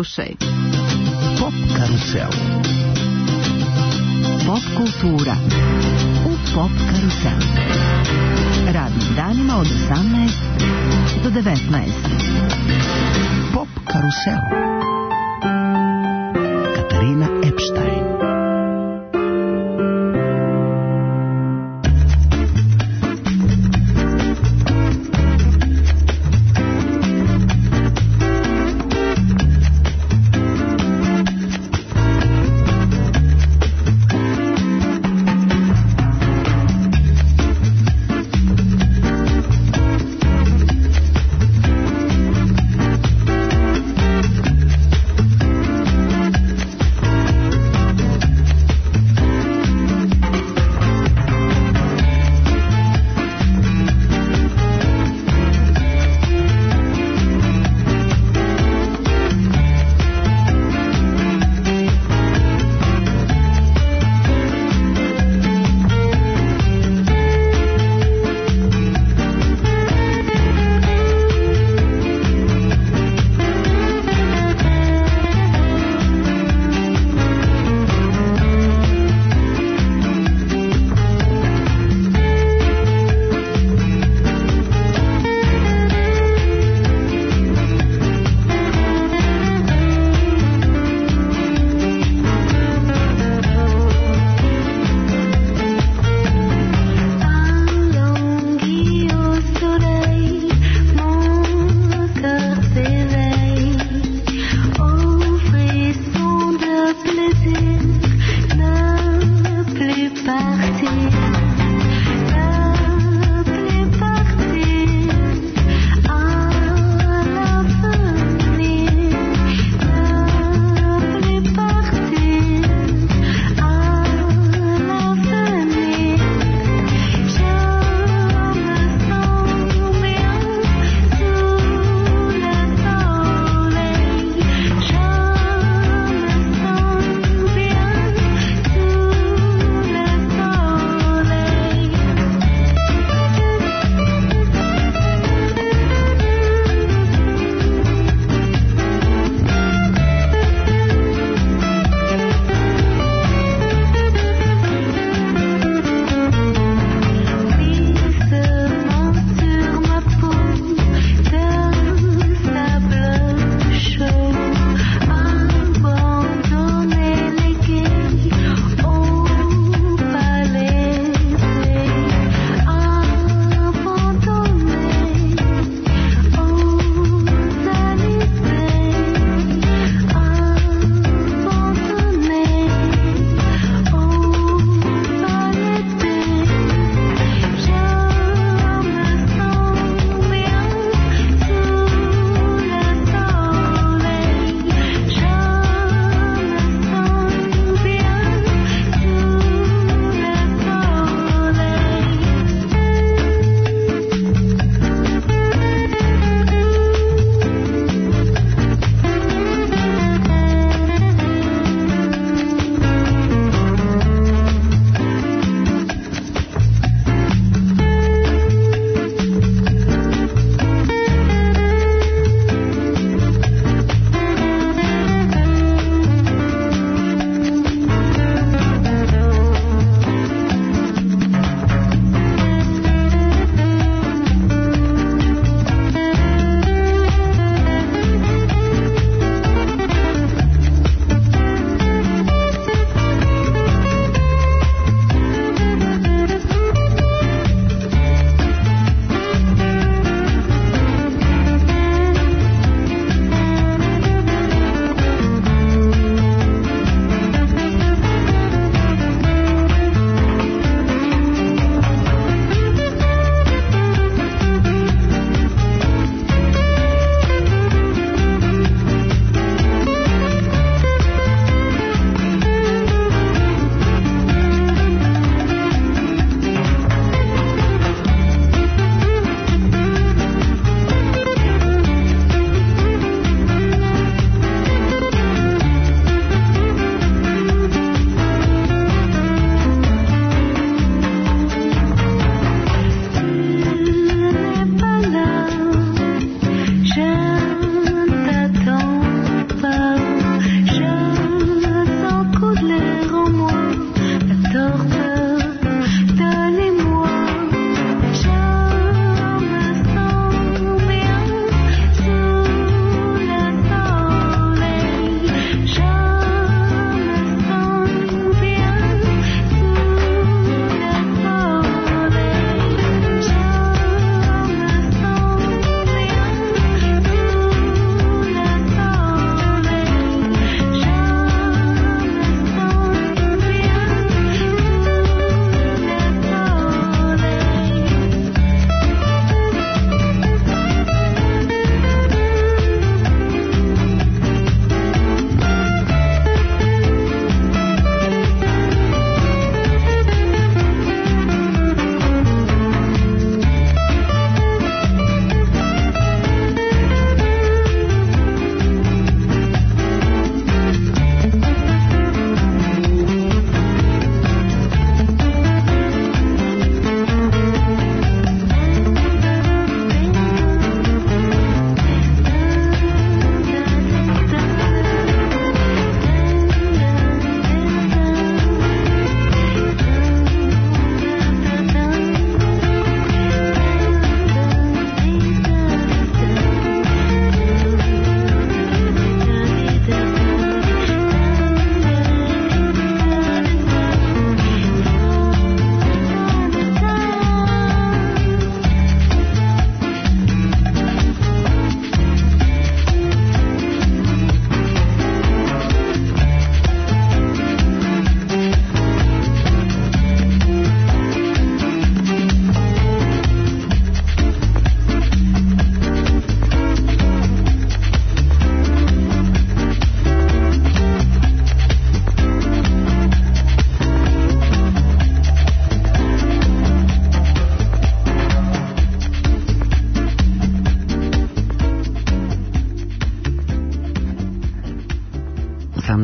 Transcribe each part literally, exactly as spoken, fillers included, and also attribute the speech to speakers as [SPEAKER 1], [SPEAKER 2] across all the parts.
[SPEAKER 1] Slušaj.
[SPEAKER 2] Pop karusel.
[SPEAKER 1] Pop kultura u Pop karuselu. Radnim danima od osamnaest do devetnaest.
[SPEAKER 2] Pop karusel. Katarina Epstein.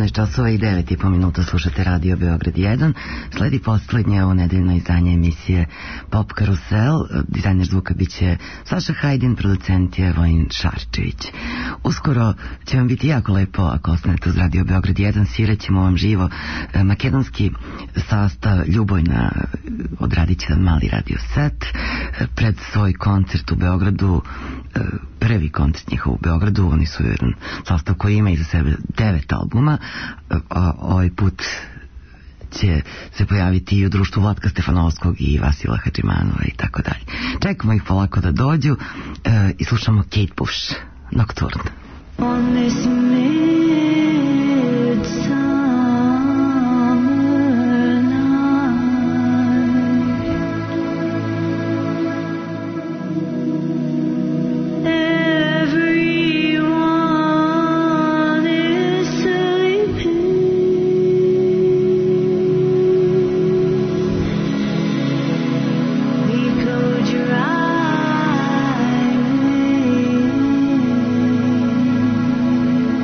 [SPEAKER 3] osamnaest časova i devet i po minuta slušate Radio Beograd jedan. Sledi poslednje ovo nedeljno izdanje emisije Pop Karusel. Dizajner zvuka biće Saša Hajdin, producent je Vojin Šarčević. Uskoro će vam biti jako lepo ako ostanete uz Radio Beograd jedan. Sviraćemo vam živo makedonski sastav Ljubojna, odradit će jedan mali radio set pred svoj koncert u Beogradu, prvi koncert njihov u Beogradu. Oni su jedan sastav koji ima iza sebe devet albuma, a ovaj put će se pojaviti i u društvu Vlatka Stefanovskog i Vasila Hadžimanova i tako dalje. Čekamo ih polako da dođu e, i slušamo Kate Bush, Nocturne. On this midsummer
[SPEAKER 4] Thank you.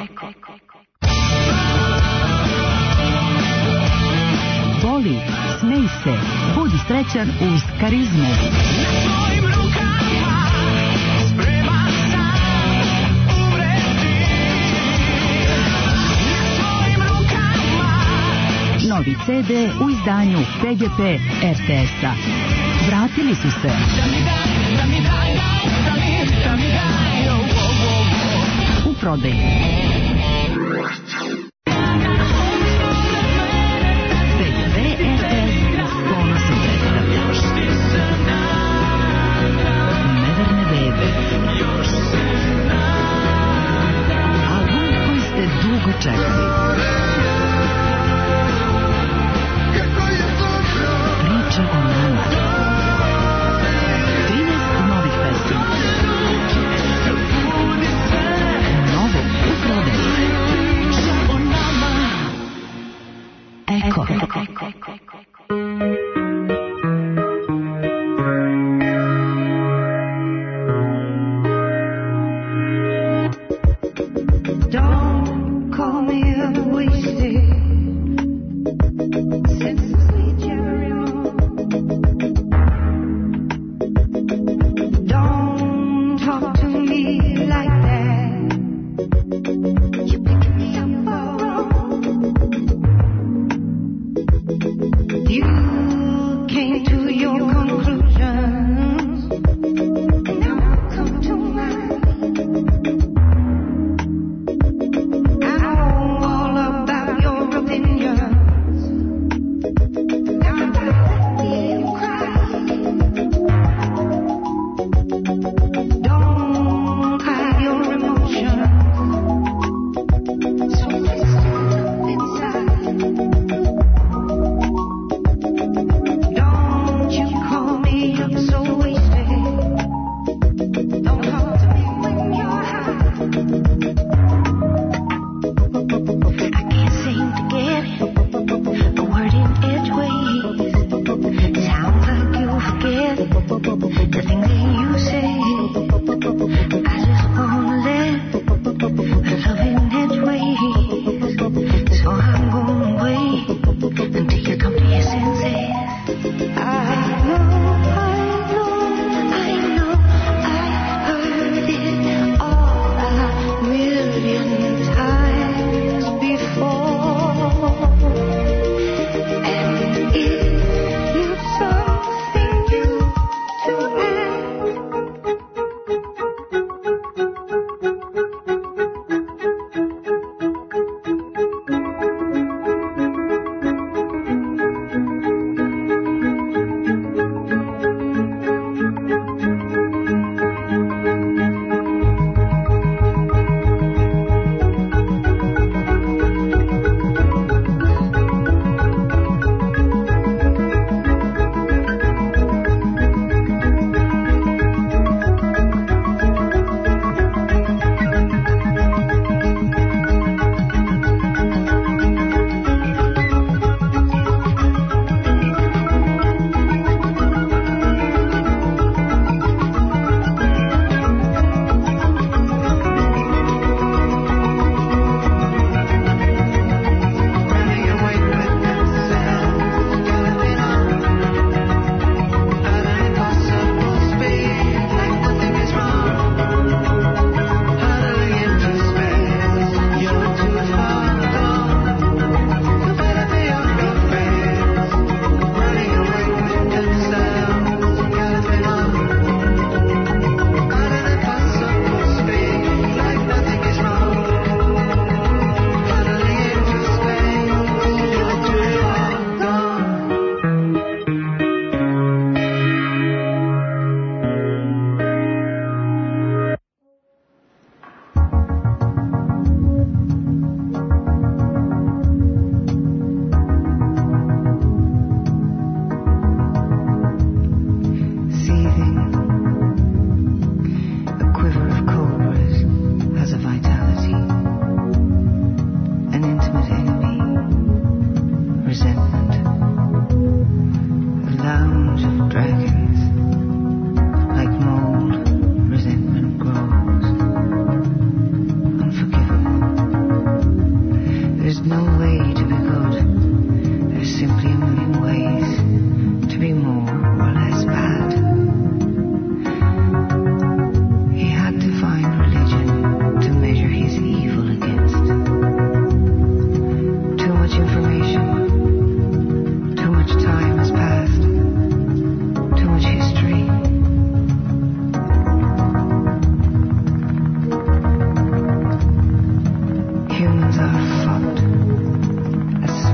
[SPEAKER 1] Voli, smej se, budi srećan uz Karizmu. Novi ce de u izdanju pe ge pe er te es-a. Vratili su se. U prodaju. pe ge pe er te es ponosno predstavlja Neverne bebe. Album koji ste dugo čekali. Priča o nama. trinaest novih pesama. Novo u prodaju. Eko. Don't call me a wasted since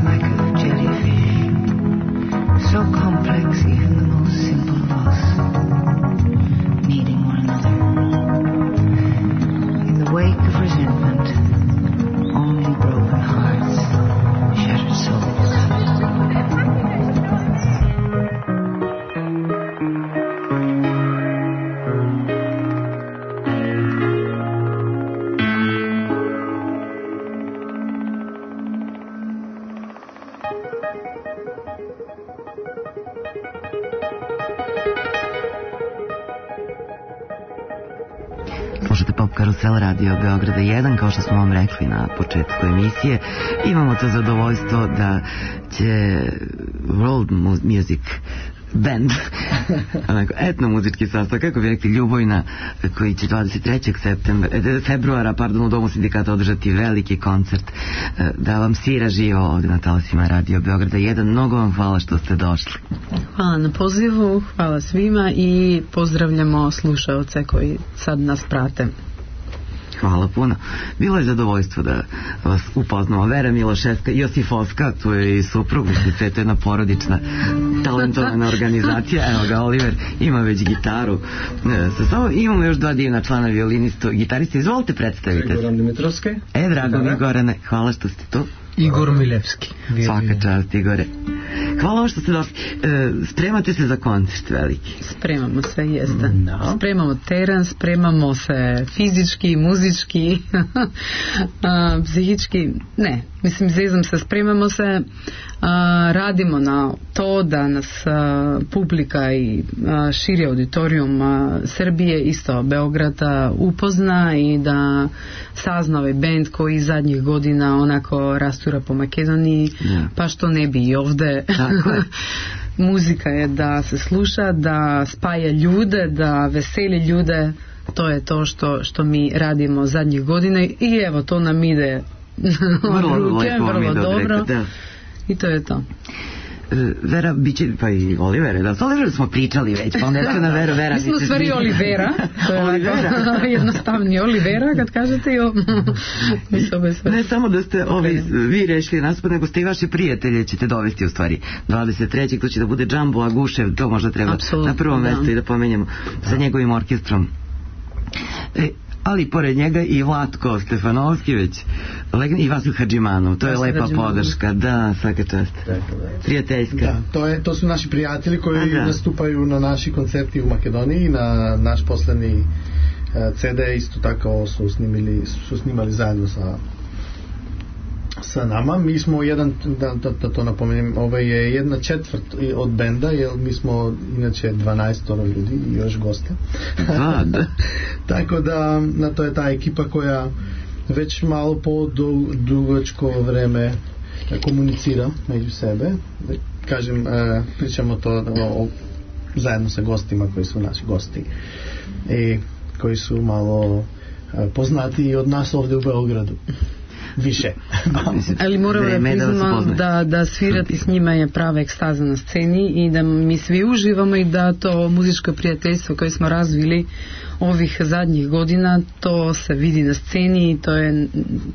[SPEAKER 4] like a jellyfish, so complex even the most simple of us, needing one another. In the wake of resentment, only broken hearts, shattered souls.
[SPEAKER 3] Slušate Pop Karusel Radio Beograda jedan, kao što smo vam rekli na početku emisije. Imamo to zadovoljstvo da će World Music Band, onako, etnomuzički sastav, kako bi rekli, Ljubojna, koji će dvadeset trećeg februara pardon, u Domu sindikata održati veliki koncert, da vam svira živo ovdje na talasima Radio Beograda jedan. Mnogo vam hvala što ste došli.
[SPEAKER 5] Hvala na pozivu, hvala svima i pozdravljamo slušaoce koji sad nas prate.
[SPEAKER 3] Hvala puno. Bilo je zadovoljstvo da vas upoznamo. Vera Miloševska, Josifovska, tu je i suprug, mislite, to je jedna porodična talentovana organizacija. Evo ga, Oliver ima već gitaru. Sa sobom imamo još dva divna člana, violinistu, gitarista. Izvolite, predstavite.
[SPEAKER 6] Goran Dimitrovski.
[SPEAKER 3] E, drago mi, Gorane, hvala što ste tu.
[SPEAKER 6] Igor Milevski.
[SPEAKER 3] Svaka čast, Igore. Hvala vam što ste došli. E, spremate se za koncert veliki?
[SPEAKER 5] Spremamo se, jeste.
[SPEAKER 6] No.
[SPEAKER 5] Spremamo teren, spremamo se fizički, muzički, a, psihički. Ne, mislim, zezam se, spremamo se, a, radimo na to da nas a, publika i a, širi auditorijum a, Srbije, isto Beograda, upozna i da sazna ovaj band koji zadnjih godina onako rastura po Makedoniji, yeah. Pa što ne bi i ovde. Muzika je da se sluša, da spaja ljude, da veseli ljude. To je to što, što mi radimo zadnjih godina i evo, to nam ide
[SPEAKER 3] vrlo,
[SPEAKER 5] ruke, vrlo dobro.
[SPEAKER 3] Da.
[SPEAKER 5] I to je to.
[SPEAKER 3] Vera, biće, pa i Olivera, da, s Oliverom smo pričali već, pa onda je na Veru, Vera.
[SPEAKER 5] Mi smo u stvari Olivera, to je Olivera. Jednostavni Olivera, kad kažete jo.
[SPEAKER 3] Ne samo da ste ovi, vi rešili naspod, nego ste i vaše prijatelje ćete dovesti u stvari dvadeset trećeg to će da bude Džambo Agušev, to možda treba Absolutno, na prvom da. Mestu i da pomenjamo sa njegovim orkestrom. E, ali pored njega i Vlatko Stefanovski već i Vasil Hadžimanov, to je Vasil lepa Hadžimanov. Podrška, da, svaka čast, prijateljska.
[SPEAKER 6] Da, to, je, to su naši prijatelji koji da. Nastupaju na naši koncerti u Makedoniji, na naš poslednji uh, C D isto tako su snimili, su snimali zajedno sa sa nama. Mi smo jedan, da, da, da to napomenem, ovaj je jedna četvrt od benda, jer mi smo inače dvanaest ljudi i još goste.
[SPEAKER 3] Da, da.
[SPEAKER 6] Tako da, na to je ta ekipa koja već malo po dugačko vreme komunicira među sebe. Kažem, pričamo to o, o, zajedno sa gostima koji su naši gosti i koji su malo poznati od nas ovdje u Beogradu. Više.
[SPEAKER 5] Ali moramo da priznamo da, da svirati s njima je prava ekstaza na sceni i da mi svi uživamo i da to muzičko prijateljstvo koje smo razvili ovih zadnjih godina, to se vidi na sceni i to je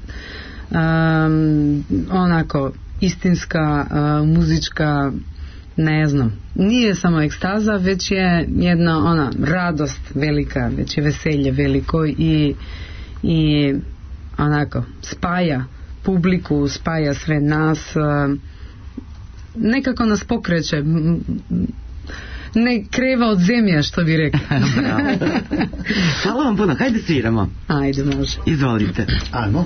[SPEAKER 5] um, onako istinska uh, muzička, ne znam, nije samo ekstaza, već je jedna ona radost velika, već je veselje veliko i, i onako spaja publiku, spaja sve nas, nekako nas pokreće, ne kreva od zemlje, što bi rekli.
[SPEAKER 3] Hvala vam puno, hajde sviramo.
[SPEAKER 5] Ajde, može.
[SPEAKER 3] Izvolite.
[SPEAKER 6] Ajmo.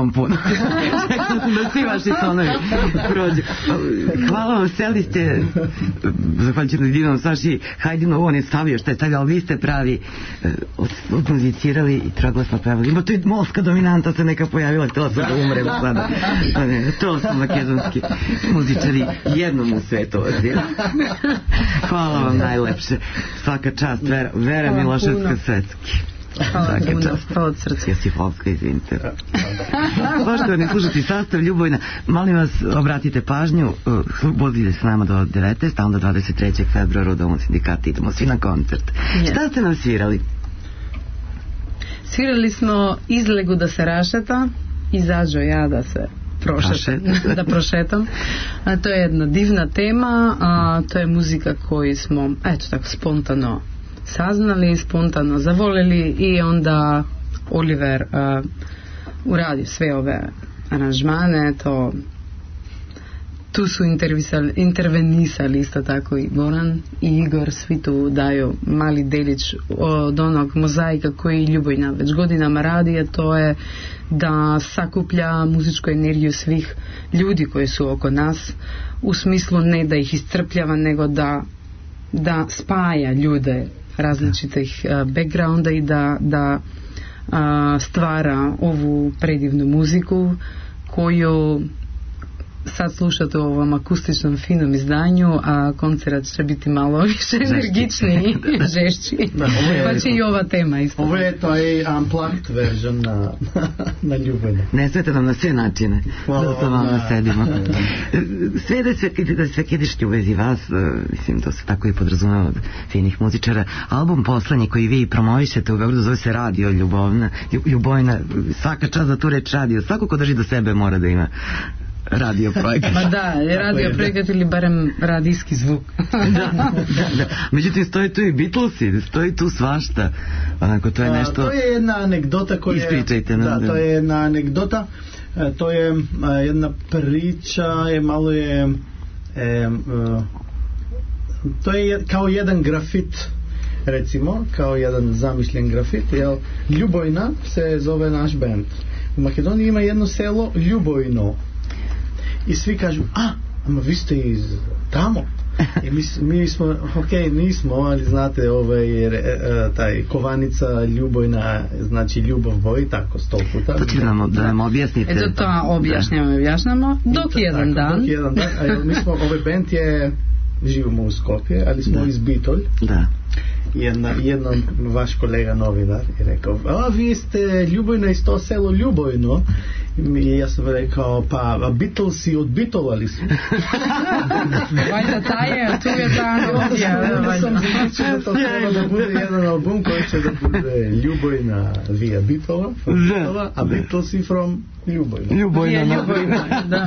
[SPEAKER 3] vam puno. Da svi vaši tonovi prođu. Hvala vam, seli ste, zahvaljujući na divnom Saši Hajdinu, ovo ne stavio što je stavio, ali vi ste pravi odmuzicirali i troglasno pevali. Ima tu i molska dominanta se neka pojavila, htjela sam da umrem sada. To su makedonski muzičari jednom u svetu. Hvala vam najlepše. Svaka čast, Vera, Vera Miloševska Svetski.
[SPEAKER 5] Hvala puno, hvala od srca.
[SPEAKER 3] Ja si Polska, izvinite. Poštovani slušati sastav Ljubojna, molim vas, obratite pažnju, budite s nama do devetnaest, a onda dvadeset trećeg februara u Domu sindikata idemo svi na koncert. Yes. Šta ste nam svirali?
[SPEAKER 5] Svirali smo Izlegu da se rašeta, Izađo ja da se prošetam, da prošetam. A to je jedna divna tema, a to je muzika koju smo, eto tako, spontano saznali, spontano zavolili i onda Oliver uh, uradio sve ove aranžmane, to tu su intervenisali isto tako i Goran i Igor, svi tu daju mali delić od onog mozaika koji Ljubojna već godinama radi, a to je da sakuplja muzičku energiju svih ljudi koji su oko nas, u smislu ne da ih iscrpljava, nego da, da spaja ljude različitih uh, backgrounda i da, da uh, stvara ovu predivnu muziku koju sad slušate u ovom akustičnom finom izdanju, a koncert će biti malo više energičniji, žešći. Da, pa će i ova tema isto.
[SPEAKER 6] Ovo je to je unplugged version na, na Ljubojne.
[SPEAKER 3] Ne svete nam na sve načine. Hvala da vam na... sedimo. Sve da sve, da sve kedišti u vezi vas, mislim, to se tako i podrazumeva od finih muzičara. Album poslednji koji vi promovišete u Beogradu zove se Radio Ljubovna, Ljubojna. Svaka čast za tu reč radio. Svako ko drži do sebe mora da ima radio projekat.
[SPEAKER 5] Ma da, radio projekat ili barem radijski zvuk.
[SPEAKER 3] da, da, da. Međutim, stoji tu i Beatlesi, stoji tu svašta. Onako, to je nešto...
[SPEAKER 6] A, to je jedna anegdota koja je...
[SPEAKER 3] Ispričajte nam.
[SPEAKER 6] Da, to je jedna anegdota. To je jedna priča, je malo je... E, to je kao jedan grafit, recimo, kao jedan zamišljen grafit. Jel? Ljubojna se zove naš band. U Makedoniji ima jedno selo Ljubojno. I svi kažu, a, ama vi ste iz tamo. I mi, mi smo, ok, nismo, ali znate, ovaj, e, taj Kovanica, Ljubojna, znači Ljubav boj, tako, sto puta.
[SPEAKER 3] To će nam, da nam objasnite.
[SPEAKER 5] Eto to objašnjamo, objašnjamo, dok jedan dan.
[SPEAKER 6] Dok jedan dan, a mi smo, ovaj band je, živimo u Skopje, ali smo da. Iz Bitolj.
[SPEAKER 3] Da.
[SPEAKER 6] Jedna, jednom vaš kolega novinar je rekao, a vi ste Ljubojna iz to selo Ljubojno. I ja sam rekao, pa Beatlesi odbitovali su.
[SPEAKER 5] Valjda ta je, tu je ta analogija.
[SPEAKER 6] Ja sam zaključio da to treba da bude jedan album koji će da bude Ljubojna via Beatlova, a Beatlesi from Ljubojna.
[SPEAKER 3] Ljubojna,
[SPEAKER 5] Ljubojna, da.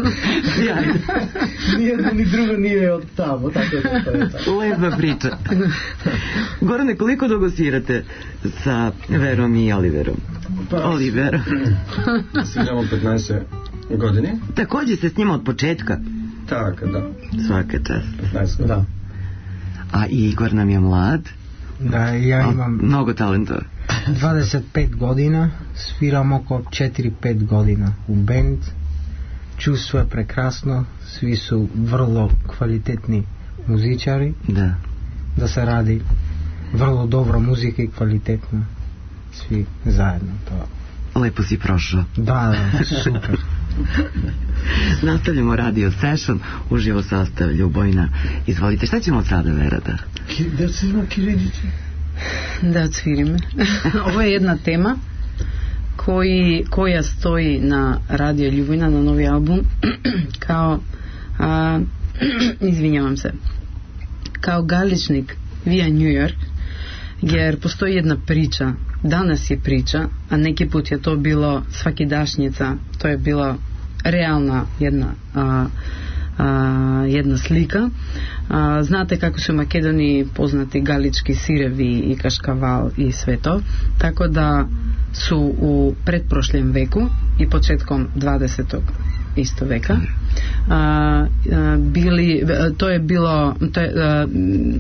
[SPEAKER 6] Nijedno ni drugo nije od tamo, tako da to je tako.
[SPEAKER 3] Lepa priča. Gorane, koliko dugo svirate sa Verom i Oliverom?
[SPEAKER 7] Pa,
[SPEAKER 3] Oliver.
[SPEAKER 7] Sviramo petnaest godine.
[SPEAKER 3] Također ste s njima od početka?
[SPEAKER 7] Tako, da.
[SPEAKER 3] Svaka čast.
[SPEAKER 7] petnaest godina. Da.
[SPEAKER 3] A Igor nam je mlad?
[SPEAKER 8] Da, ja imam...
[SPEAKER 3] A, mnogo talenta.
[SPEAKER 8] dvadeset pet godina, sviram oko četiri pet godina u band. Čustvo je prekrasno, svi su vrlo kvalitetni muzičari.
[SPEAKER 3] Da.
[SPEAKER 8] Da se radi vrlo dobro muzika i kvalitetno. Svi zajedno to.
[SPEAKER 3] Lepo si prošao.
[SPEAKER 8] Da, da, super.
[SPEAKER 3] Nastavljamo radio session, uživo sastav Ljubojna. Izvolite, šta ćemo od sada, Vera, da?
[SPEAKER 6] Da odsvirimo Kiriljiće?
[SPEAKER 5] Da odsvirimo. Ovo je jedna tema koji, koja stoji na radio Ljubojna, na novi album, kao a, izvinjavam se, kao galičnik via New York, jer postoji jedna priča, danas je priča, a neki put je to bilo svakidašnjica, to je bila realna jedna a, a, jedna slika. A, znate kako su u Makedoniji poznati galički sirevi i kaškaval i sve to, tako da su u pretprošljem veku i početkom dvadesetog isto veka a, a, bili, to je bilo to je, a,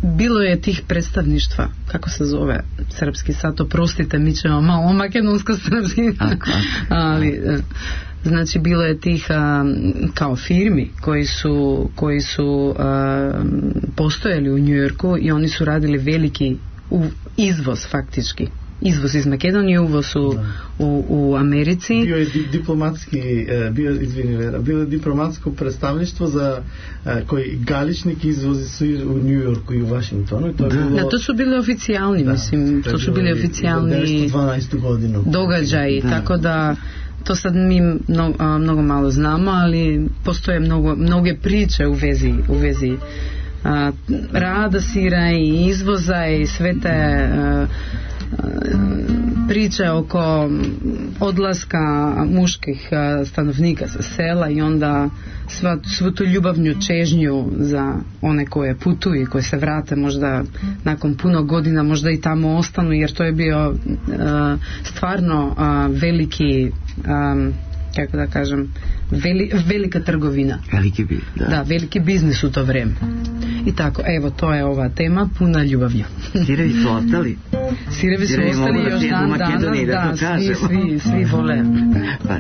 [SPEAKER 5] bilo je tih predstavništva, kako se zove srpski sad, oprostite, mi ćemo malo makedonsko-srpski, ali znači bilo je tih a, kao firmi koji su, koji su a, postojali u New Yorku i oni su radili veliki u, izvoz faktički. Izvoz iz Makedonije, uvoz u, u, u Americi.
[SPEAKER 6] Bio je di, diplomatski, bio, izvini Vera, bilo je diplomatsko predstavništvo za koji galičnik izvozi su u New Yorku i u Washingtonu. To, je bilo,
[SPEAKER 5] da, to su bili oficijalni, da, mislim, to, to su bili oficijalni događaji, da. Tako da to sad mi mnogo, a, mnogo malo znamo, ali postoje mnogo, mnoge priče u vezi, u vezi a, rada sira i izvoza i sve te a, priče oko odlaska muških stanovnika sa sela i onda sva, svu tu ljubavnu čežnju za one koje putuju i koje se vrate možda nakon puno godina, možda i tamo ostanu, jer to je bio uh, stvarno uh, veliki um, kako da kažem veli, velika trgovina,
[SPEAKER 3] veliki, bi, da.
[SPEAKER 5] Da, veliki biznis u to vreme. I tako, evo, to je ova tema puna ljubavlju.
[SPEAKER 3] Sirevi su ostali.
[SPEAKER 5] Sirevi su ostali još dan danas, da, da svi, svi, svi vole.
[SPEAKER 3] Pa.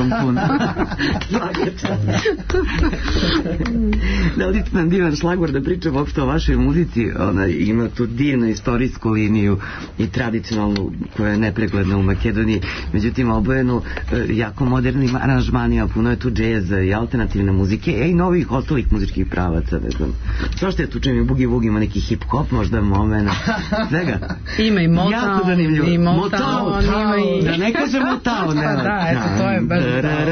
[SPEAKER 3] vam puno. Da li ste nam divan šlagvor da pričam uopšte o vašoj muzici? Ona ima tu divnu istorijsku liniju i tradicionalnu koja je nepregledna u Makedoniji, međutim obojenu jako modernim aranžmanima, puno je tu džeza i alternativne muzike, e i novih ostalih muzičkih pravaca, ne znam. Što što je tu čem je bugi vugi, ima neki hip-hop, možda momena, svega.
[SPEAKER 5] Ima i Motown,
[SPEAKER 3] jako zanimljivo.
[SPEAKER 5] i Motown,
[SPEAKER 3] Motown,
[SPEAKER 5] ima i...
[SPEAKER 3] da ne kažem Motown,
[SPEAKER 5] pa da, eto, to je baš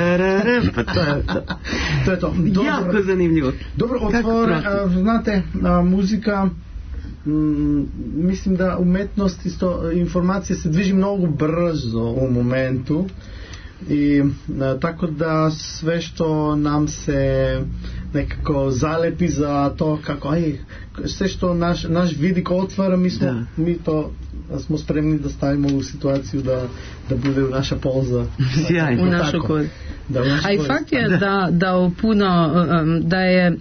[SPEAKER 3] pa to je to.
[SPEAKER 6] To je to. Dobro,
[SPEAKER 3] jako zanimljivo.
[SPEAKER 6] Dobro, otvor, a, znate, a, muzika, m, mislim da umetnost, isto, informacije se dviži mnogo brzo u momentu i a, tako da sve što nam se nekako zalepi za to kako, aj, sve što naš, naš vidik otvara, mi, smo, mi to smo spremni da stavimo u situaciju da, da bude u naša polza.
[SPEAKER 5] U našu korist. A i fakt je da, da u puno, da je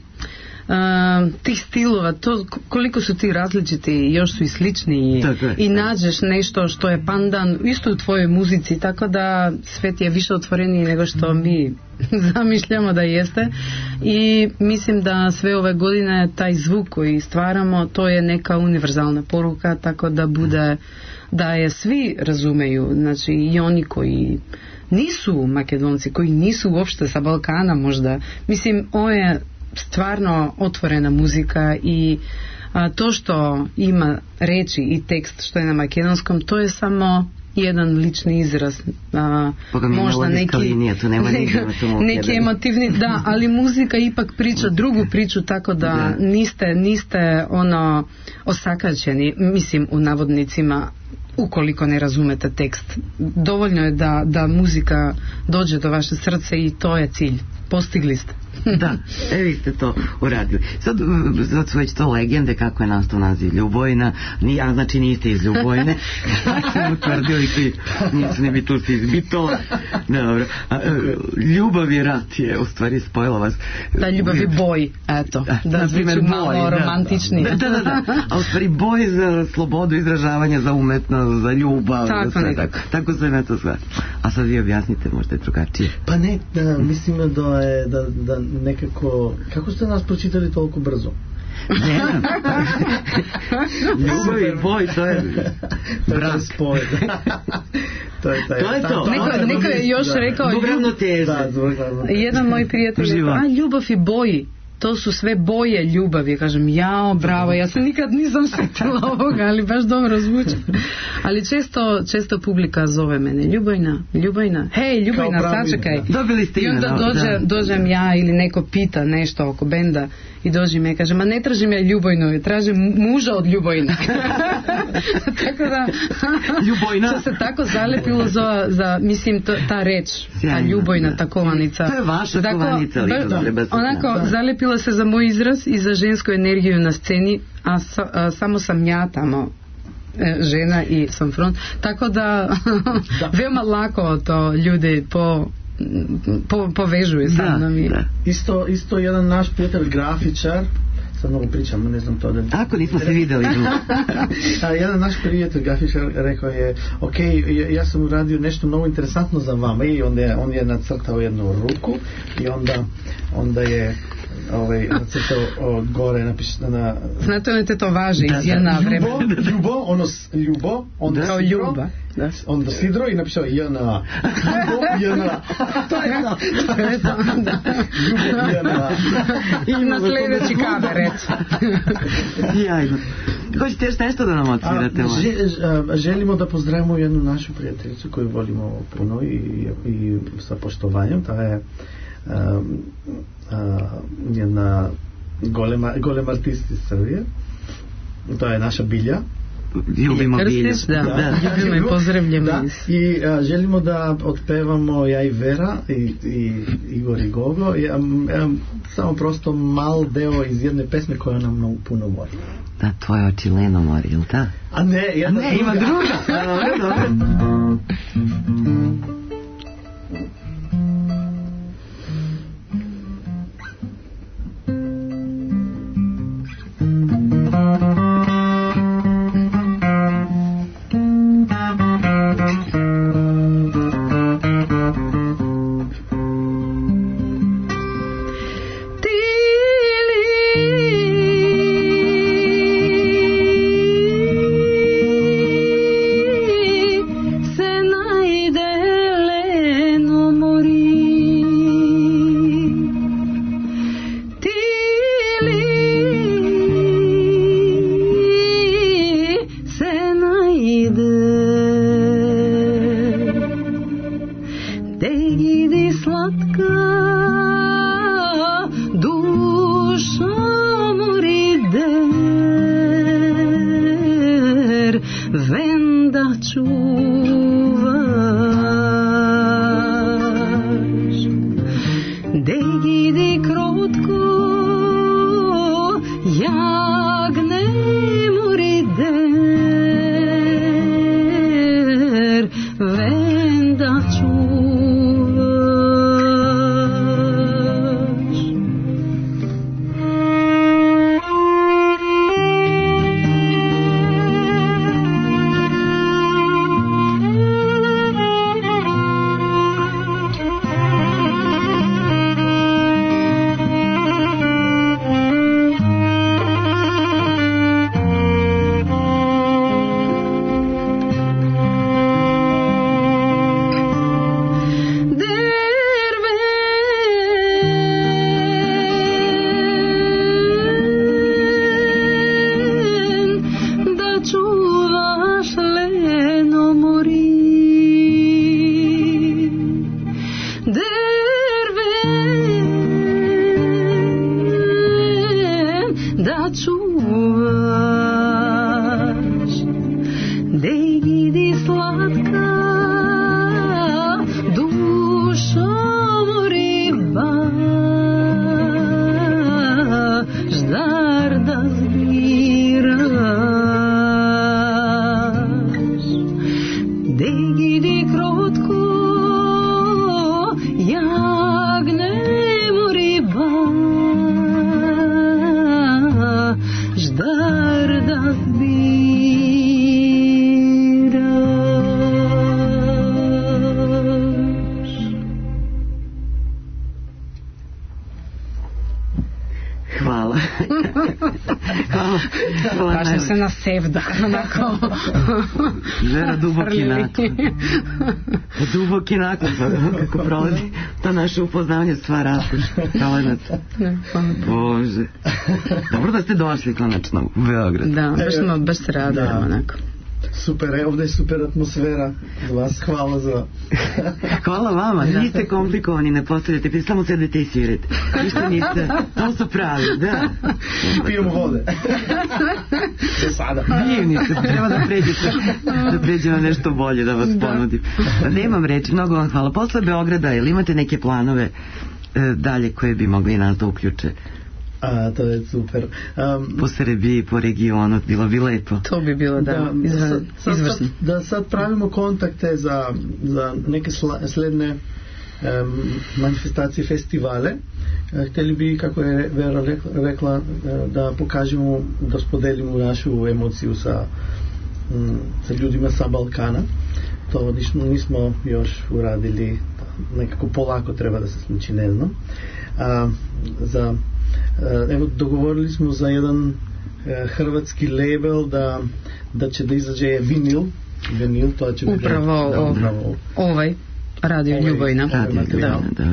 [SPEAKER 5] Uh, tih stilova, to koliko su ti različiti, još su i slični i nađeš nešto što je pandan isto u tvojoj muzici, tako da svet je više otvoreniji nego što mi zamišljamo da jeste i mislim da sve ove godine taj zvuk koji stvaramo, to je neka univerzalna poruka, tako da bude, da je svi razumeju, znači i oni koji nisu Makedonci, koji nisu uopšte sa Balkana možda, mislim, ovo je stvarno otvorena muzika i a, to što ima reči i tekst što je na makedonskom, to je samo jedan lični izraz, a, možda neki
[SPEAKER 3] linija, to nema
[SPEAKER 5] neki, neki emotivni, da, ali muzika ipak priča drugu priču, tako da, da. niste niste ono osakaćeni, mislim u navodnicima, ukoliko ne razumete tekst. Dovoljno je da, da muzika dođe do vaše srce i to je cilj. Postigli ste.
[SPEAKER 3] Da, e vi ste to uradili. Sad, sad su već to legende kako je nastao naziv Ljubojna. Ni, a znači niste iz Ljubojne. Sam utvrdili svi, nisu ni bi tu si iz Bitola. Dobro. A, ljubav i rat je u stvari spojila vas.
[SPEAKER 5] Da, ljubav i boj, eto. Da,
[SPEAKER 3] na primjer,
[SPEAKER 5] malo romantičnije.
[SPEAKER 3] Da, da, da, da. A u stvari boj za slobodu izražavanja, za umetnost, za ljubav.
[SPEAKER 5] Tako,
[SPEAKER 3] za sve, tako. Tako se ne to sve. A sad vi objasnite možda je drugačije.
[SPEAKER 6] Pa ne, da, mislim da je da, da nekako, kako ste nas pročitali toliko brzo?
[SPEAKER 3] Ne znam. Ljubav i boj, to je brak.
[SPEAKER 6] To je to. Je taj,
[SPEAKER 3] to je to.
[SPEAKER 5] Neko, neko je još da, rekao...
[SPEAKER 3] Zbog ravnoteže.
[SPEAKER 6] Da,
[SPEAKER 5] jedan moj prijatelj je rekao, a ljubav i boji. To su sve boje ljubavi. Kažem, jao, bravo, ja se nikad nisam sjetila ovoga, ali baš dobro zvuči. Ali često, često publika zove mene, Ljubojna, Ljubojna, hej, Ljubojna, sačekaj.
[SPEAKER 3] Dobili ste
[SPEAKER 5] I onda
[SPEAKER 3] ime,
[SPEAKER 5] dođe,
[SPEAKER 3] da.
[SPEAKER 5] dođem ja ili neko pita nešto oko benda i dođe me i kaže, ma ne tražim ja Ljubojnu, tražim muža od Ljubojna. Tako da,
[SPEAKER 3] Ljubojna.
[SPEAKER 5] To se tako zalepilo za, za mislim, to, ta reč, ta Ljubojna, ta kovanica.
[SPEAKER 3] To je vaša tako, kovanica, ali to treba se...
[SPEAKER 5] Onako, da. Zalepila se za moj izraz i za žensku energiju na sceni, a, sa, a samo sam ja tamo e, žena i sam front, tako da, da. veoma lako to ljudi po po, povežuje sa
[SPEAKER 3] da,
[SPEAKER 5] nami.
[SPEAKER 3] Da.
[SPEAKER 6] Isto, isto jedan naš prijatelj grafičar, sad mnogo pričam, ne znam to da...
[SPEAKER 3] Ako nismo se videli.
[SPEAKER 6] A, jedan naš prijatelj grafičar rekao je, ok, ja, ja sam uradio nešto mnogo interesantno za vama i onda je, on je nacrtao jednu ruku i onda, onda je ovaj, nacrtao od gore napišeno na...
[SPEAKER 5] Znate li te to važi iz jedna vremena?
[SPEAKER 6] Ljubo, ljubo, ono ljubo, onda
[SPEAKER 5] kao
[SPEAKER 6] sidro,
[SPEAKER 5] ljuba. Da.
[SPEAKER 6] Onda sidro i napisao jana. Ljubo, jana.
[SPEAKER 5] To je to. To je to, da.
[SPEAKER 6] Ljubo, jana.
[SPEAKER 5] I na sljedeći kamer, reći.
[SPEAKER 3] Jajno. Hoćete još nešto da nam odsvirate?
[SPEAKER 6] A, želimo da pozdravimo jednu našu prijateljicu koju volimo puno i, i sa poštovanjem. Ta je um, uh, jedna golema, golem artist iz Srbije. To je naša Bilja.
[SPEAKER 3] Ljubimo Bilju.
[SPEAKER 5] Da, da. Ljubimo i pozdravljamo.
[SPEAKER 6] Da. I a, želimo da otpevamo ja i Vera i, i Igor i Gogo. I, a, a, samo prosto mal deo iz jedne pesme koja nam mnogo puno voli.
[SPEAKER 3] Da, tvoje oči Leno mori, ili ta?
[SPEAKER 6] A ne, jedna
[SPEAKER 3] ne,
[SPEAKER 6] druga.
[SPEAKER 3] ima druga. A, dobro.
[SPEAKER 5] venda čuvaš, degidi krotko, jagne morider, venda čuvaš. Kaže se na sevdah, onako.
[SPEAKER 3] Žena duboki naklon. Duboki naklon, kako prolazi to naše upoznavanje sva rakuš. Kalenac. Bože. Dobro da ste došli konačno u Beograd.
[SPEAKER 5] Da, baš, smo, baš se radujemo, onako.
[SPEAKER 6] Super, je, ovdje je super atmosfera za vas, hvala za...
[SPEAKER 3] Hvala vama, niste komplikovani, ne postavljate, pa samo sedete i svirate. Ništa niste, to su pravi, da.
[SPEAKER 6] Pijemo vode. Za sada.
[SPEAKER 3] Divni ste, treba da pređete, da pređemo nešto bolje, da vas ponudim. Nemam reći, mnogo vam hvala. Posle Beograda, ili imate neke planove dalje koje bi mogli nas da uključe?
[SPEAKER 6] A, to je super. Um,
[SPEAKER 3] po Srbiji, po regionu, bilo bi lepo.
[SPEAKER 5] To bi bilo, da, da izvrsno.
[SPEAKER 6] Sad, sad, da sad pravimo kontakte za, za neke sla, sledne um, manifestacije, festivale. Htjeli bi, kako je Vera rekla, da pokažemo, da spodelimo našu emociju sa, um, sa ljudima sa Balkana. To nismo, nismo još uradili, nekako polako treba da se sluči, ne znam. A, za evo, dogovorili smo za jedan e, hrvatski label da, da će da izađe vinil vinil, to će biti
[SPEAKER 5] upravo,
[SPEAKER 6] da,
[SPEAKER 5] o,
[SPEAKER 6] upravo
[SPEAKER 5] ovaj Radio ovaj, Ljubojna,
[SPEAKER 3] Radio Ljubojna, da.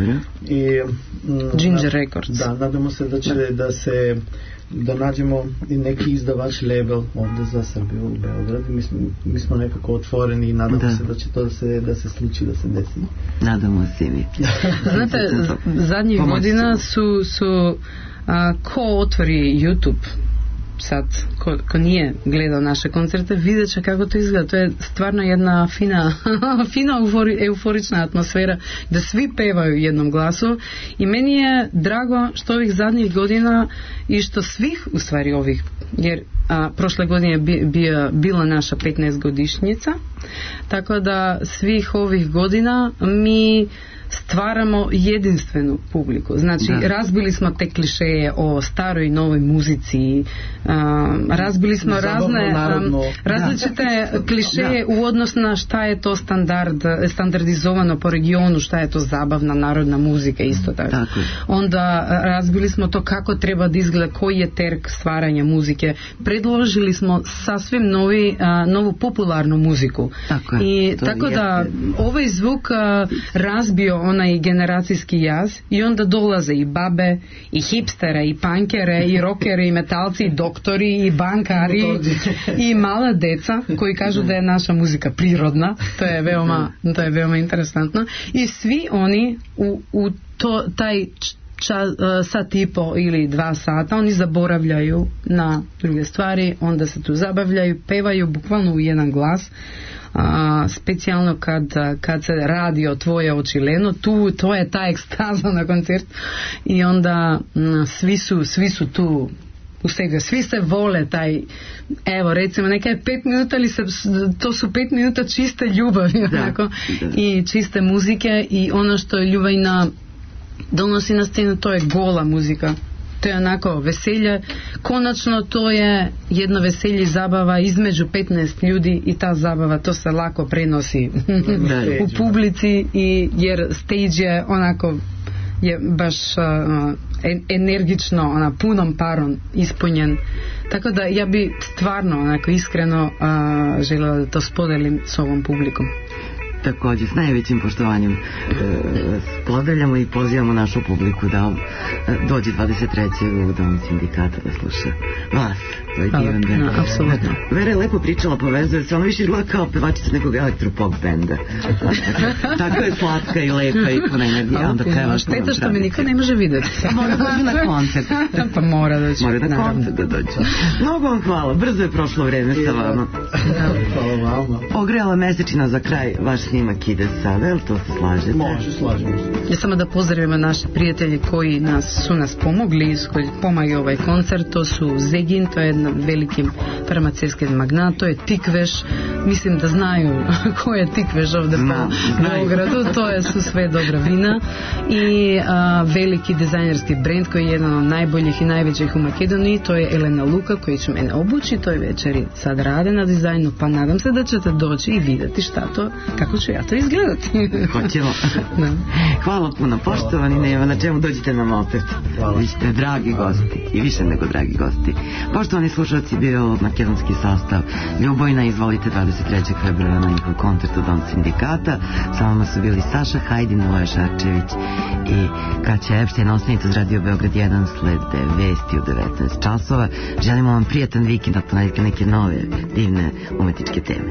[SPEAKER 5] I mm, Ginger Records.
[SPEAKER 6] Da, nadamo se da će da, da se da nađemo i neki izdavač label ovdje za Srbiju u Beogradu. Mi smo, mi smo nekako otvoreni i nadamo da. se da će to da se, da se sluči, da se desi.
[SPEAKER 3] Nadamo se mi.
[SPEAKER 5] Znate, zadnjih godina su, su a, ko otvori YouTube sad, ko, ko nije gledao naše koncerte, vidjet će kako to izgleda. To je stvarno jedna fina fina eufori, euforična atmosfera da svi pevaju jednom glasu i meni je drago što ovih zadnjih godina i što svih u stvari ovih, jer a, prošle godine je bi, bi, bila naša petnaest godišnjica, tako da svih ovih godina mi stvaramo jedinstvenu publiku. Znači, da. razbili smo te klišeje o staroj i novoj muzici, um, razbili smo razne um, različite da. klišeje da. u odnosu na šta je to standard, standardizovano po regionu, šta je to zabavna narodna muzika, isto tako. tako. Onda razbili smo to kako treba da izgleda, koji je terk stvaranja muzike. Predložili smo sasvim novi, uh, novu popularnu muziku.
[SPEAKER 3] Tako je.
[SPEAKER 5] I
[SPEAKER 3] to
[SPEAKER 5] tako
[SPEAKER 3] je
[SPEAKER 5] da ovaj zvuk uh, razbio onaj generacijski jaz i onda dolaze i babe i hipstere i pankere i rokere i metalci i doktori i bankari i mala deca koji kažu da je naša muzika prirodna. To je veoma, to je veoma interesantno i svi oni u, u to, taj čas, sat i po ili dva sata, oni zaboravljaju na druge stvari, onda se tu zabavljaju, pevaju bukvalno u jedan glas. A, specijalno kad, kad se radi o Tvoje oči Leno, tu to je ta ekstaza na koncertu i onda m, svi su, svi su tu u sebi, svi se vole taj, evo recimo neka je pet minuta ali se, to su pet minuta čiste ljubavi onako, i čiste muzike i ono što je ljubavina donosi na scenu, to je gola muzika. To je onako veselje, konačno to je jedno veselje i zabava između petnaest ljudi i ta zabava, to se lako prenosi u publici i jer stage je onako je baš uh, energično, ona, punom parom ispunjen. Tako da ja bi stvarno onako iskreno uh, željela da to spodelim s ovom publikom.
[SPEAKER 3] Također, s najvećim poštovanjem e, podeljamo i pozivamo našu publiku da e, dođe dvadeset trećeg u Dom sindikata da sluša vas. To je divan bend.
[SPEAKER 5] No, apsolutno.
[SPEAKER 3] Vera je lepo pričala, povezuje se, ono više izgleda kao pevačica nekog elektropop benda. Tako je slatka i lepa i puna energija. Onda
[SPEAKER 5] okay, šteta što me nikad ne može vidjeti.
[SPEAKER 3] Mora dođe na koncert.
[SPEAKER 5] Pa mora doći.
[SPEAKER 3] Mora na koncert da dođe. Mnogo vam hvala, brzo je prošlo vreme sa vama.
[SPEAKER 6] Hvala vama.
[SPEAKER 3] Ogrela mesečina za kraj, vaš snimak ide sada, jel to se slažete?
[SPEAKER 6] Može, slažemo se.
[SPEAKER 5] Ja samo da pozdravimo naše prijatelje koji nas, su nas pomogli, koji pomagaju ovaj koncert, to su Zegin, to je jedan veliki farmaceutski magnat, to je Tikveš, mislim da znaju ko je Tikveš ovde Zna, po Beogradu, to je, su sve dobra vina i a, veliki dizajnerski brend koji je jedan od najboljih i najvećih u Makedoniji, to je Elena Luka koji će mene obući toj večeri, sad rade na dizajnu, pa nadam se da ćete doći i vidjeti šta to, kako ću ja to izgledati.
[SPEAKER 3] Hoćemo. Hvala puno, poštovani, nema na čemu, dođite nam opet. Vi ste dragi gosti i više nego dragi gosti. Poštovani slušalci, bio makedonski sastav Ljubojna, izvolite dvadeset trećeg februara na njihov koncert u Dom sindikata. Sa vama su bili Saša Hajdin, Voja Šarčević i Kaća Epštajn. Ostanite uz Radio Beograd jedan, slede vesti u devetnaest časova. Želimo vam prijatan vikend, da ponavljate neke nove divne umetničke teme.